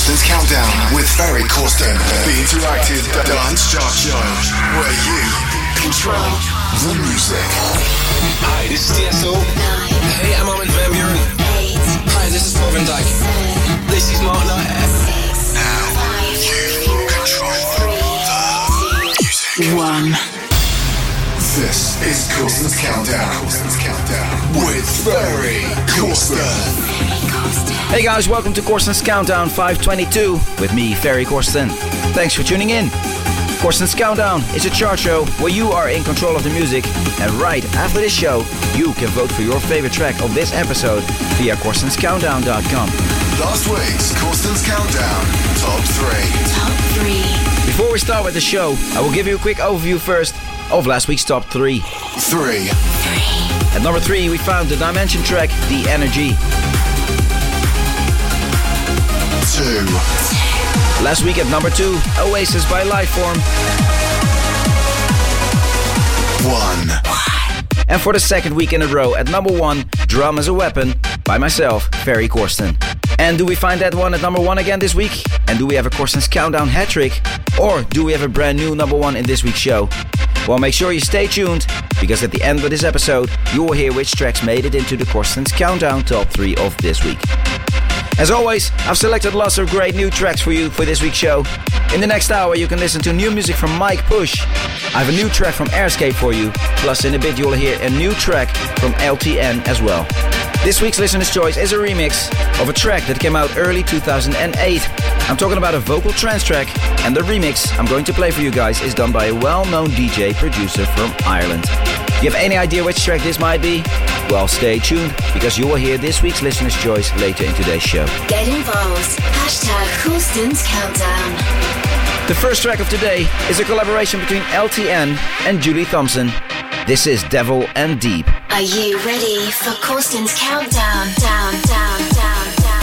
Corsten's Countdown with Ferry Corsten, the interactive dance chart show where you control the music. Hi, this is TSO. Hey, I'm Armin van Buuren. Hi, this is Paul van Dyk. This is Mark Knight. Now you control the music. 1. This is Corsten's Countdown with Ferry Corsten. Hey guys, welcome to Corsten's Countdown 522 with me, Ferry Corsten. Thanks for tuning in. Corsten's Countdown is a chart show where you are in control of the music, and right after this show, you can vote for your favorite track of this episode via corstenscountdown.com. Last week's Corsten's Countdown Top 3. Before we start with the show, I will give you a quick overview first of last week's Top 3. 3. At number 3, we found the Dimension track, The Energy. 2. Last week at number 2, Oasis by Lifeform. 1. And for the second week in a row at number 1, Drum as a Weapon by myself, Ferry Corsten. And do we find that one at number 1 again this week? And do we have a Corsten's Countdown hat trick? Or do we have a brand new number 1 in this week's show? Well, make sure you stay tuned, because at the end of this episode, you will hear which tracks made it into the Corsten's Countdown Top 3 of this week. As always, I've selected lots of great new tracks for you for this week's show. In the next hour, you can listen to new music from Mike Push. I have a new track from Airscape for you. Plus, in a bit, you'll hear a new track from LTN as well. This week's Listener's Choice is a remix of a track that came out early 2008. I'm talking about a vocal trance track, and the remix I'm going to play for you guys is done by a well-known DJ producer from Ireland. You have any idea which track this might be? Well, stay tuned, because you will hear this week's Listener's Choice later in today's show. Get involved. #Corsten's Countdown. The first track of today is a collaboration between LTN and Julie Thompson. This is Devil and Deep. Are you ready for Corsten's Countdown? Down, down, down, down, down, down.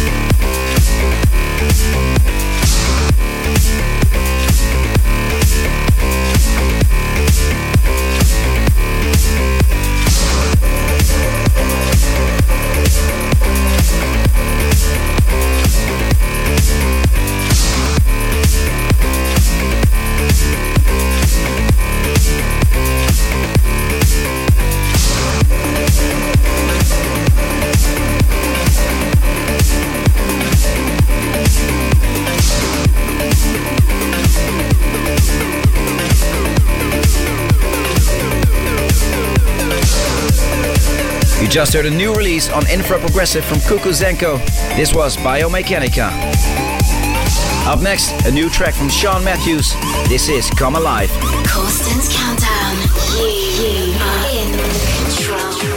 Just heard a new release on Infra Progressive from Cuckoo Zenko. This was Biomechanica. Up next, a new track from Sean Matthews. This is Come Alive. Corsten's Countdown. You are in control.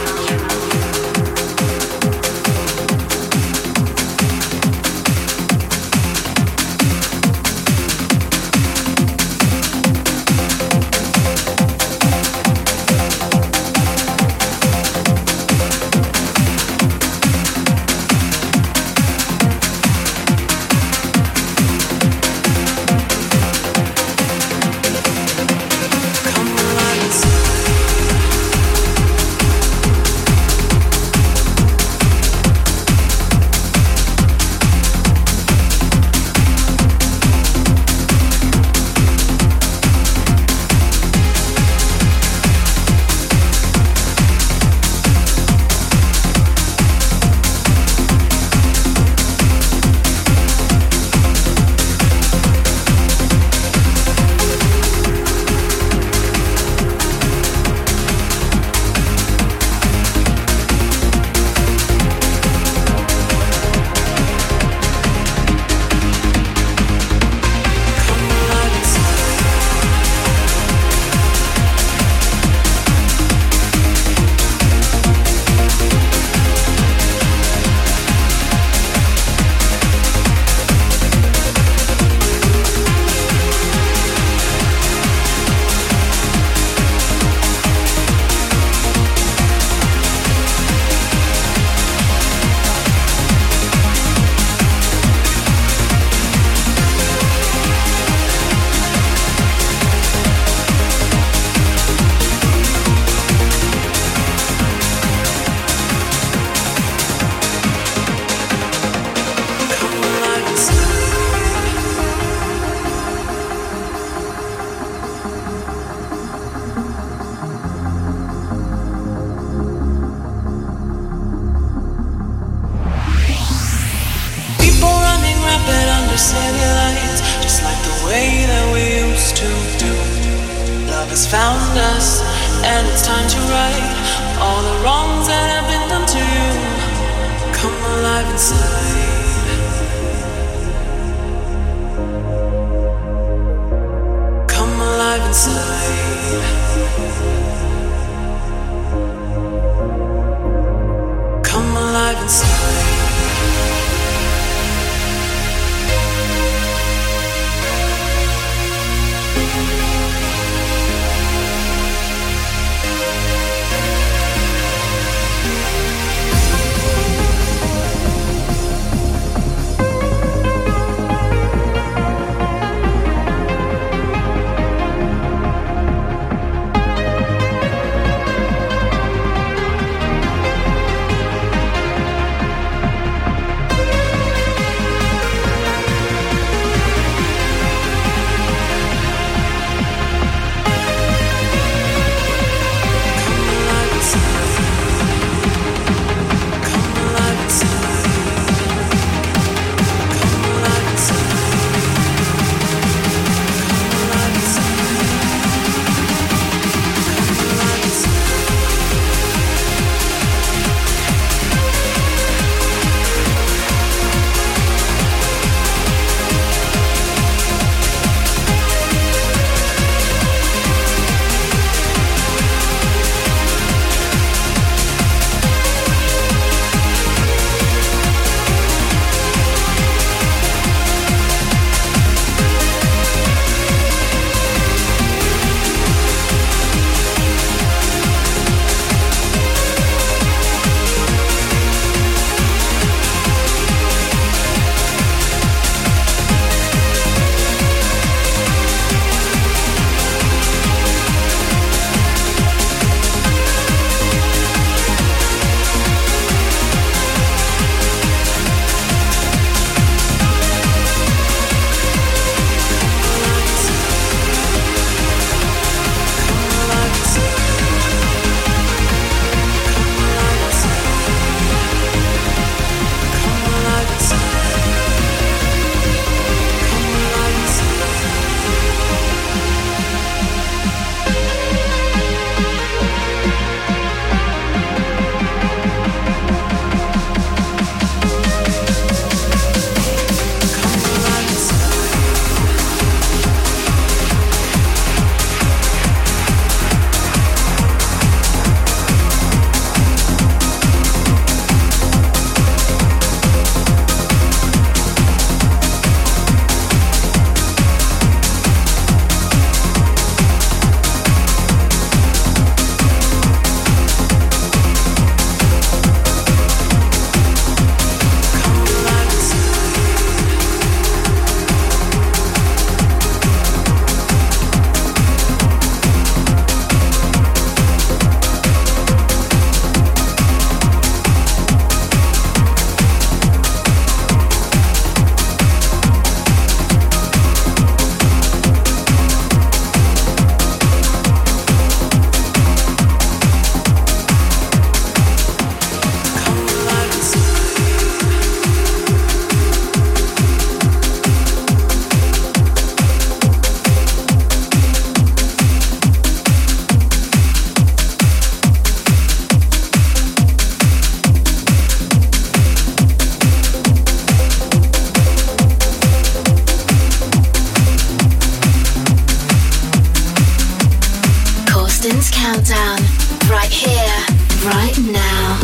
cellulite, just like the way that we used to do. Love has found us, and it's time to right all the wrongs that have been done to you. Come alive inside. Come alive inside. Come alive inside. Countdown, right here, right now.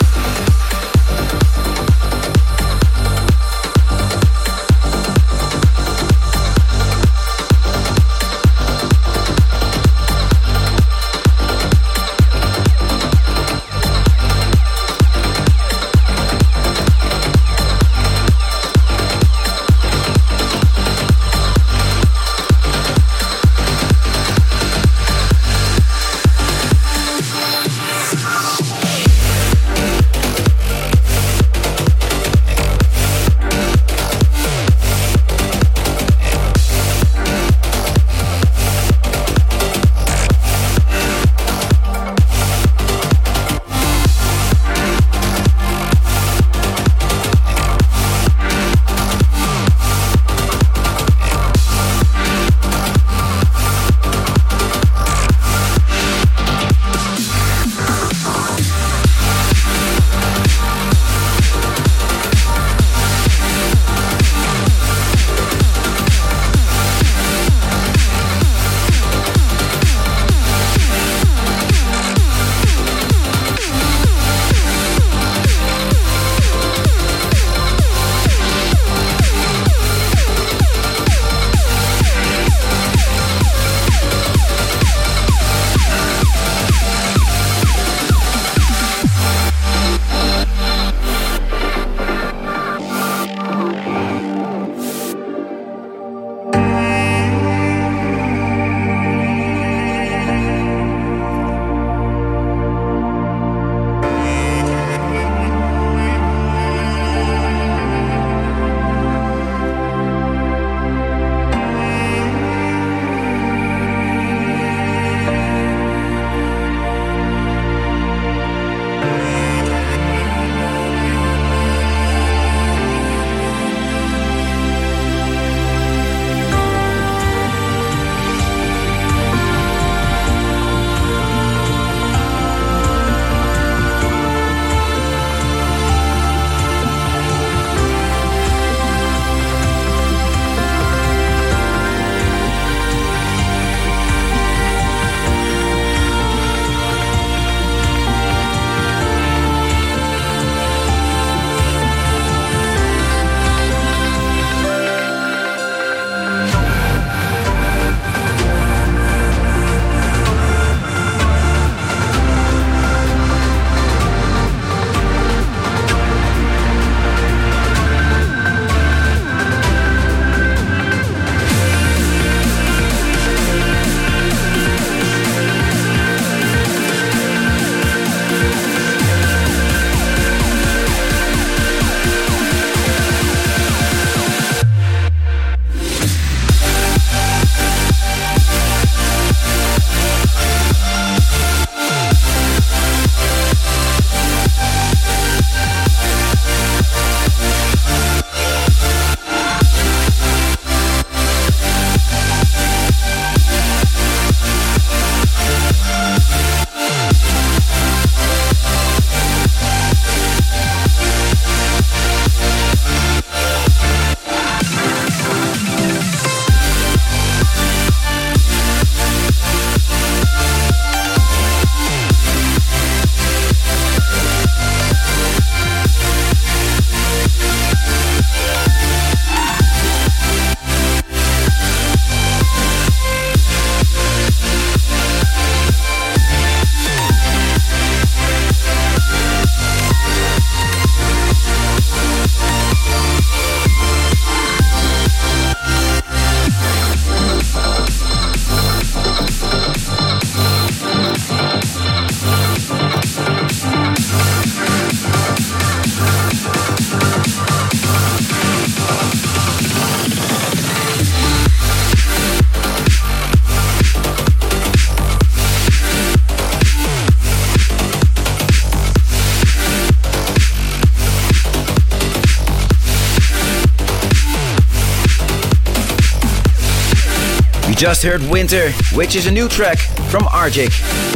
just heard Winter, which is a new track from Arctic.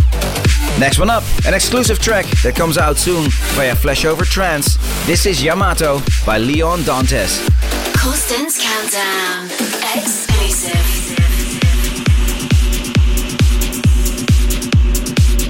Next one up, an exclusive track that comes out soon via Flashover Trance. This is Yamato by Leon Dantes. Corsten's Countdown. Exclusive.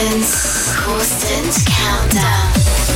Corsten's Countdown.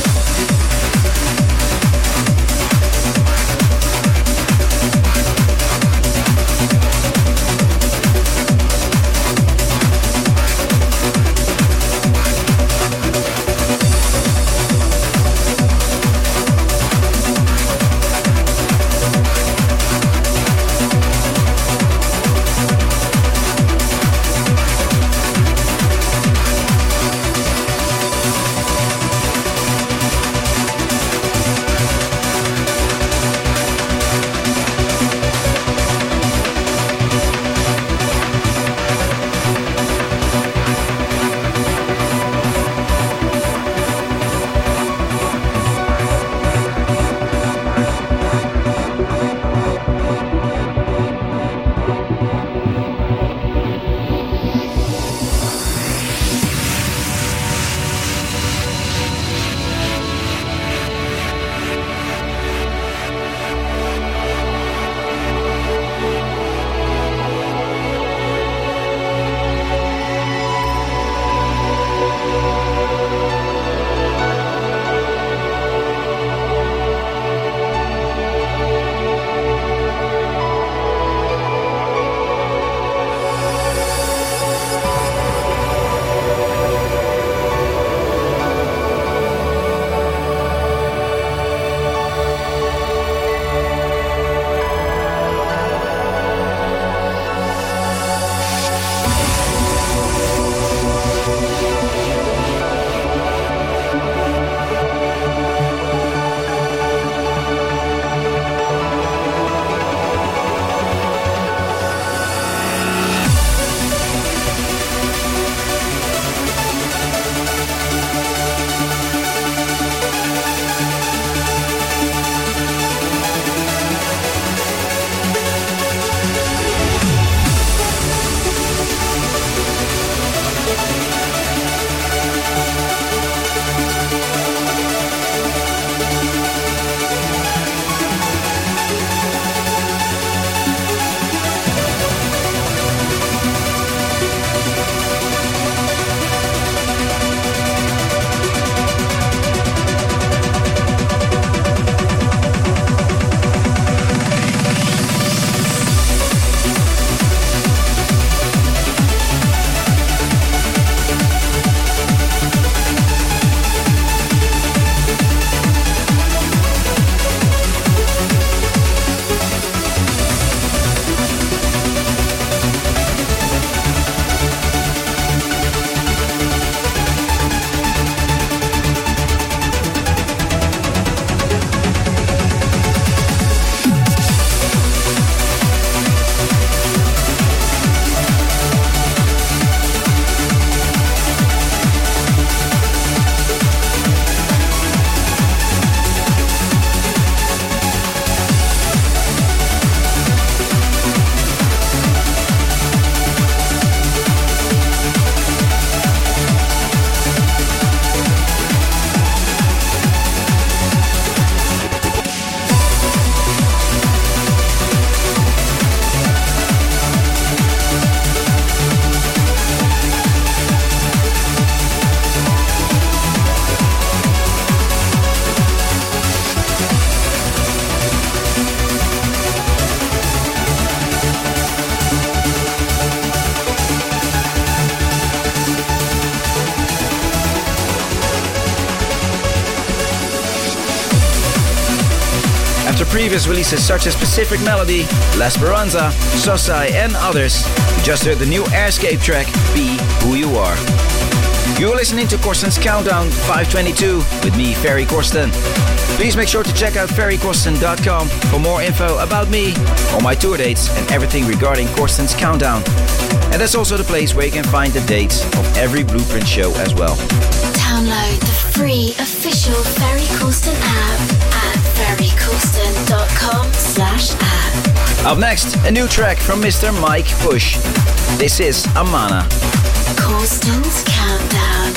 Previous releases such as Pacific Melody, La Speranza, Sosai and others, you just heard the new Airscape track, Be Who You Are. You're listening to Corsten's Countdown 522 with me, Ferry Corsten. Please make sure to check out ferrycorsten.com for more info about me, all my tour dates and everything regarding Corsten's Countdown. And that's also the place where you can find the dates of every Blueprint show as well. Download the free official Ferry Corsten app at ferrycorsten.com/app. Up next, a new track from Mr. Mike Push. This is Amana. Corsten's Countdown.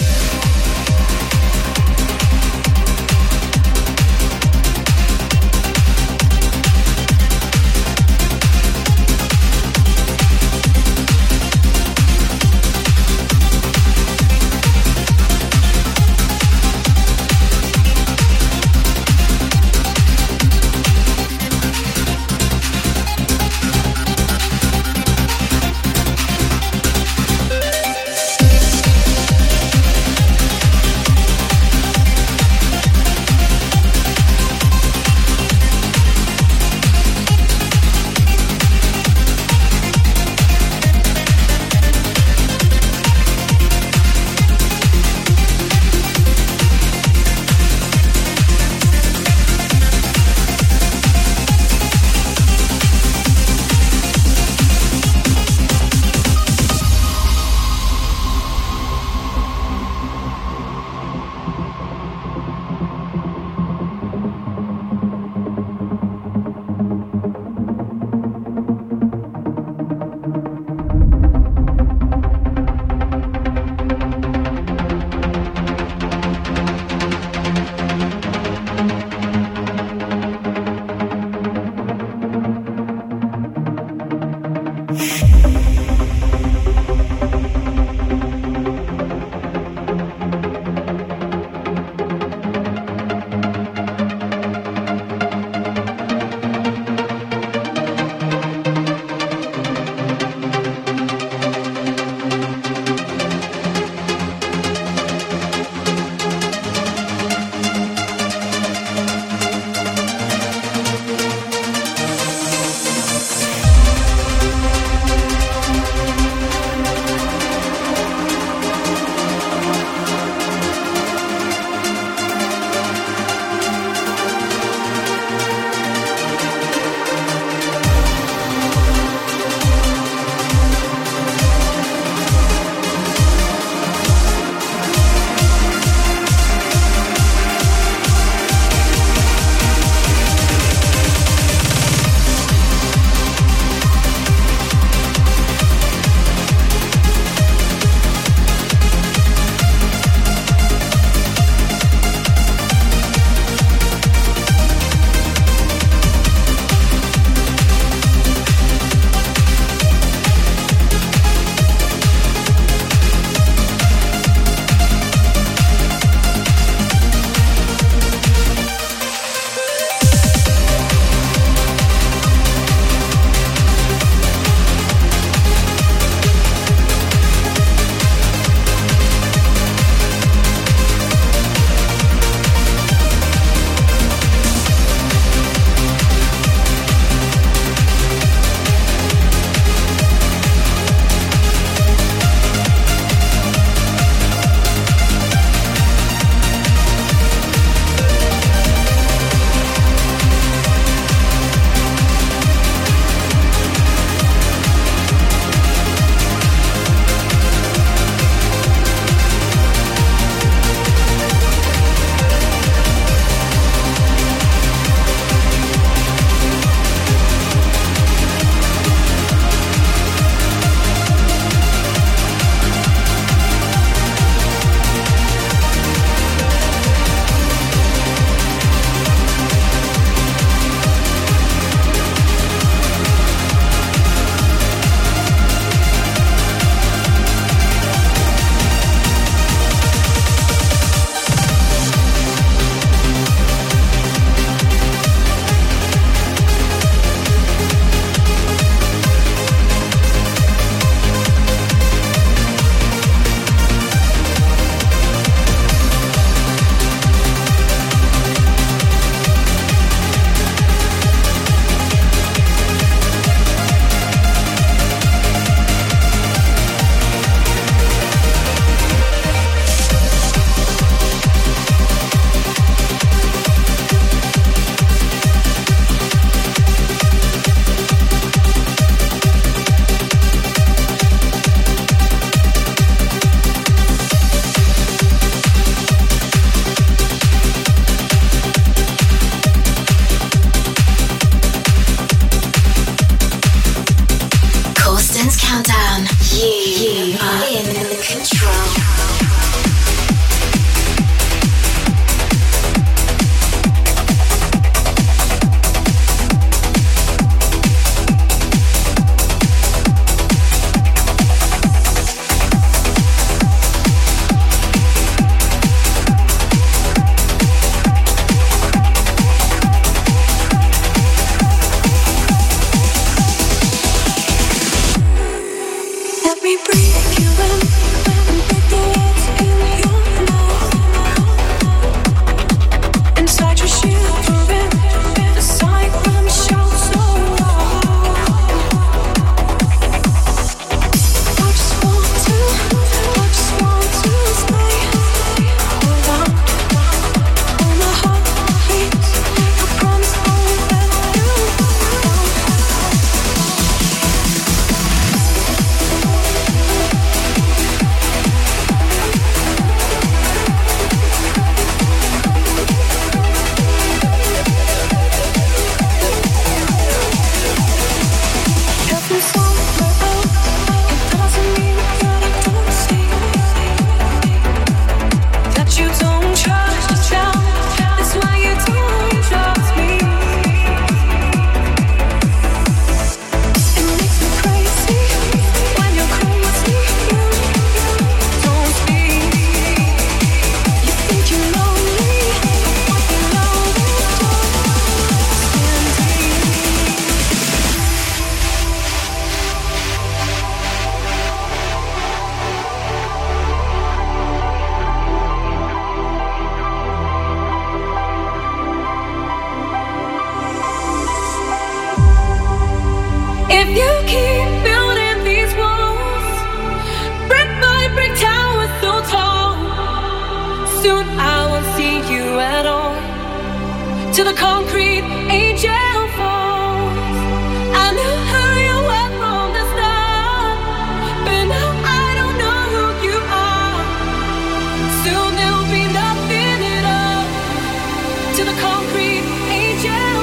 Soon I won't see you at all. Till the concrete angel falls. I knew who you were from the start, but now I don't know who you are. Soon there'll be nothing at all. Till the concrete angel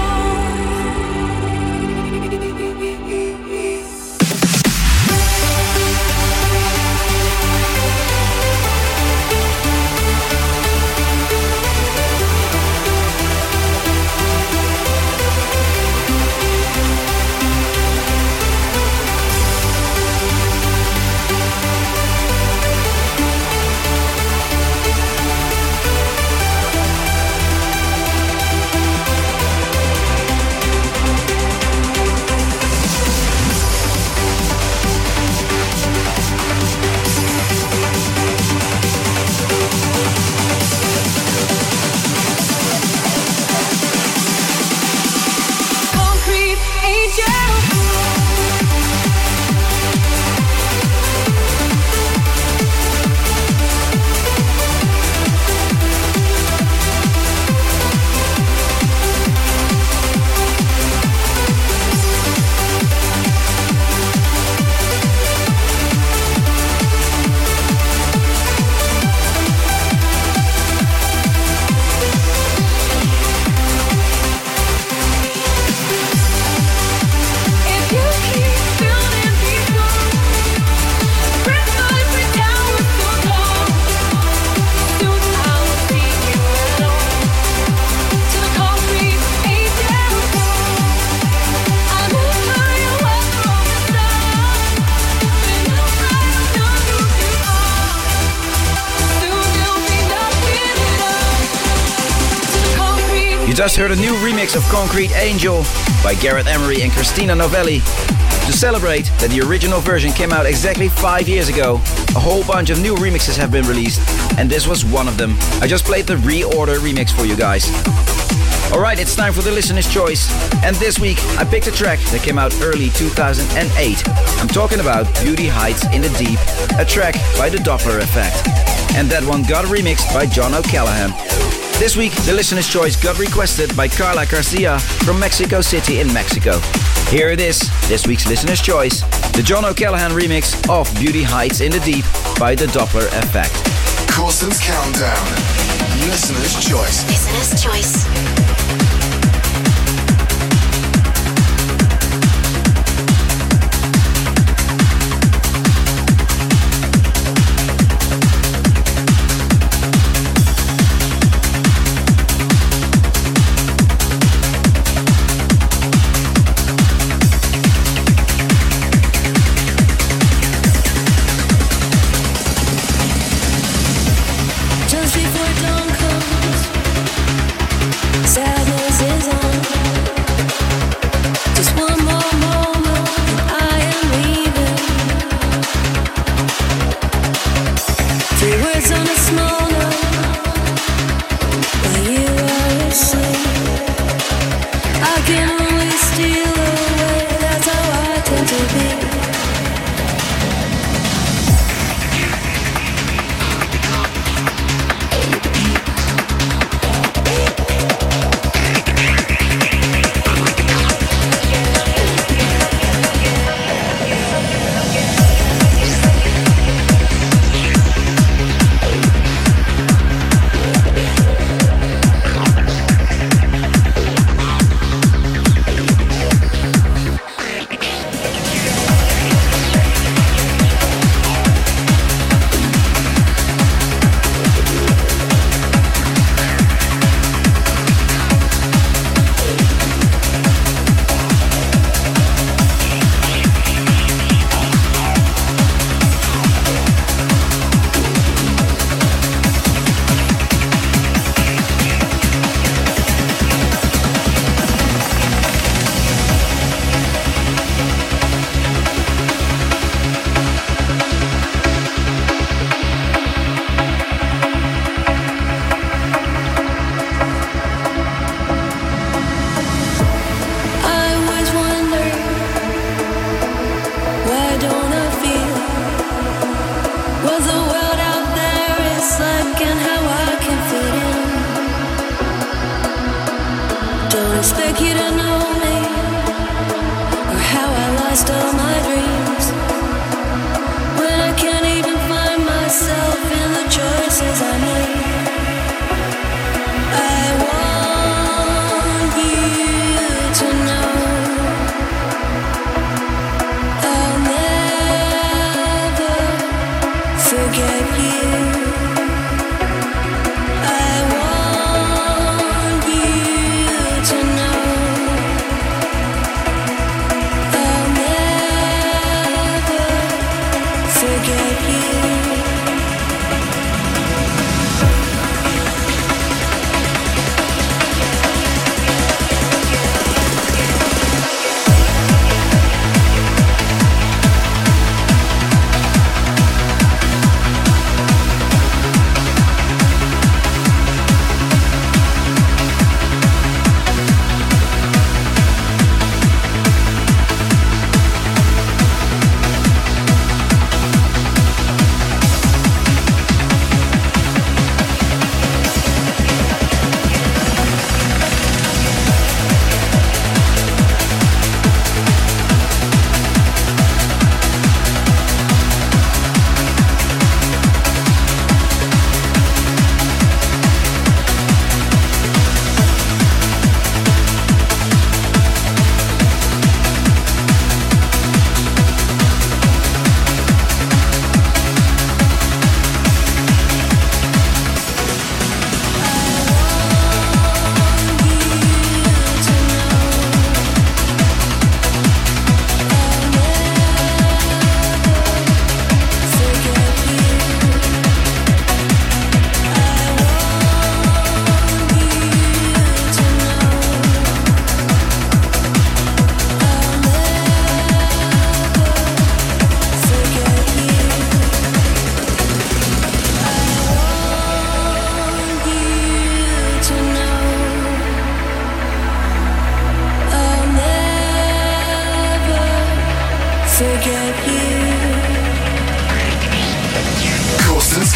just heard a new remix of Concrete Angel by Gareth Emery and Christina Novelli. To celebrate that the original version came out exactly 5 years ago, a whole bunch of new remixes have been released, and this was one of them. I just played the reorder remix for you guys. Alright, it's time for the listener's choice, and this week I picked a track that came out early 2008. I'm talking about Beauty Hides in the Deep, a track by the Doppler Effect. And that one got remixed by John O'Callaghan. This week, the listener's choice got requested by Carla Garcia from Mexico City in Mexico. Here it is, this week's listener's choice, the John O'Callaghan remix of Beauty Hides in the Deep by the Doppler Effect. Corsten's Countdown, listener's choice. Listener's choice. just before dawn comes.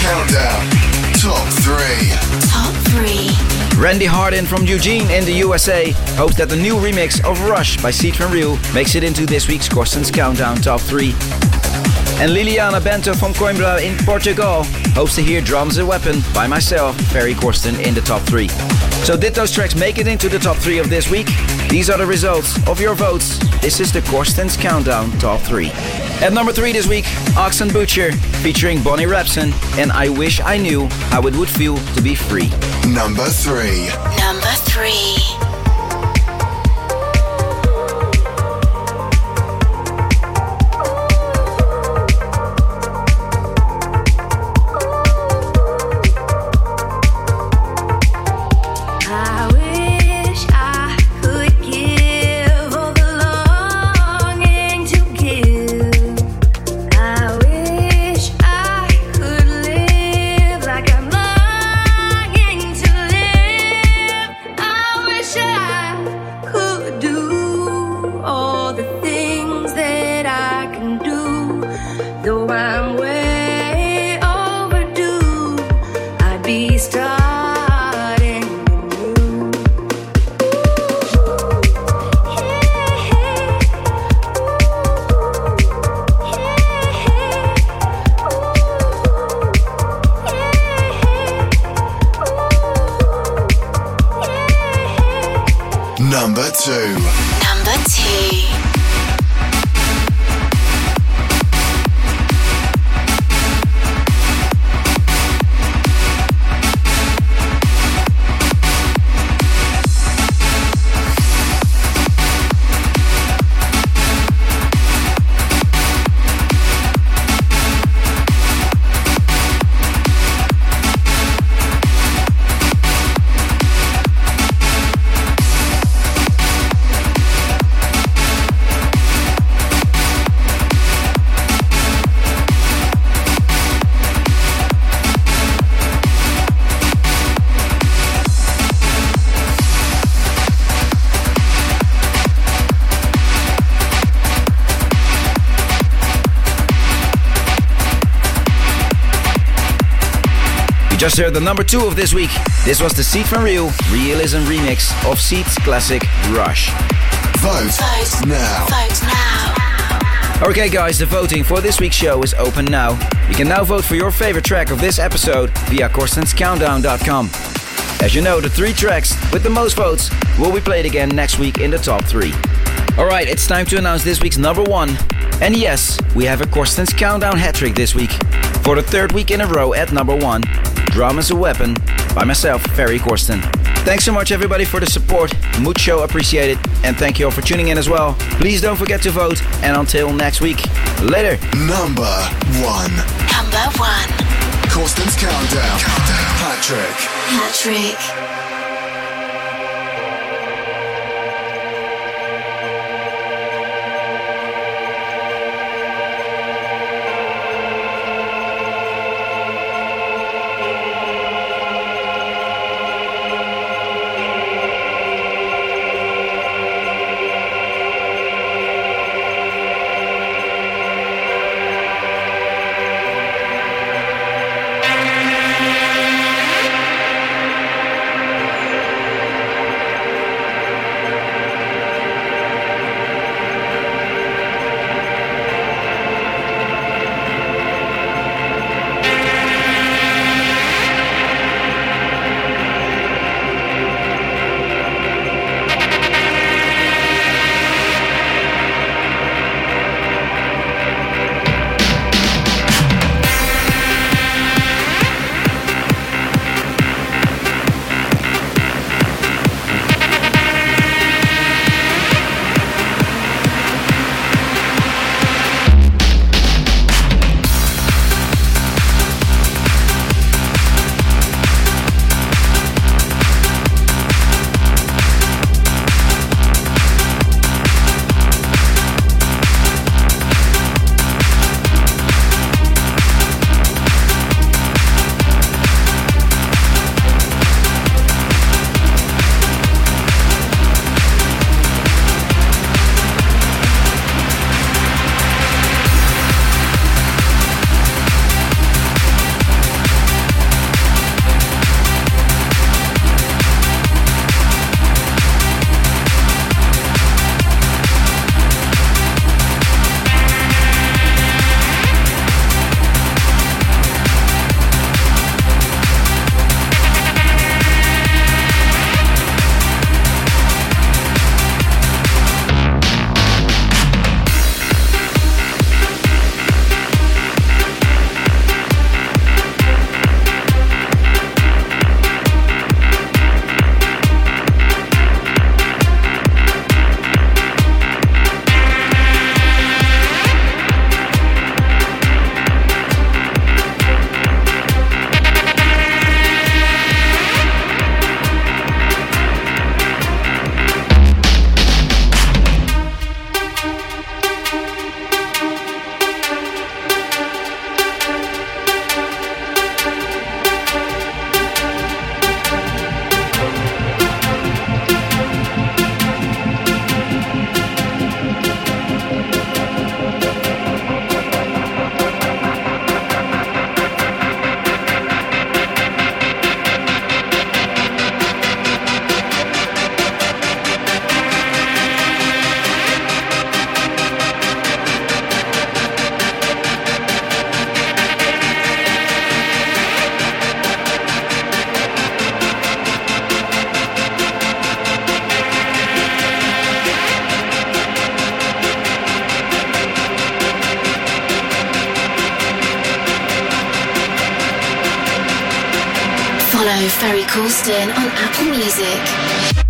Countdown. Top 3. Top 3. Randy Hardin from Eugene in the USA hopes that the new remix of Rush by Seed from Rio makes it into this week's Corsten's Countdown Top 3. And Liliana Bento from Coimbra in Portugal hopes to hear Drums a Weapon by myself, Ferry Corsten, in the top 3. So did those tracks make it into the top 3 of this week? These are the results of your votes. This is the Corsten's Countdown Top 3. At number 3 this week, Oxen Butcher featuring Bonnie Rapson and I Wish I Knew How It Would Feel to Be Free. Number 3. Number 3. Number 2. Number 2. Just heard the number 2 of this week. This was the Seed from Rio Realism remix of Seed's classic Rush. Vote now. Vote now. Okay guys, the voting for this week's show is open now. You can now vote for your favorite track of this episode via CorstensCountdown.com. As you know, the 3 tracks with the most votes will be played again next week in the top 3. Alright, it's time to announce this week's number 1. And yes, we have a Corsten's Countdown hat-trick this week. For the 3rd week in a row at number 1, Drum is a Weapon by myself, Ferry Corsten. Thanks so much everybody for the support, mucho appreciated, and thank you all for tuning in as well. Please don't forget to vote, and until next week, later. Number 1. Number 1. Corsten's Countdown. Hat-trick. Hat-trick. Follow Ferry Corsten on Apple Music.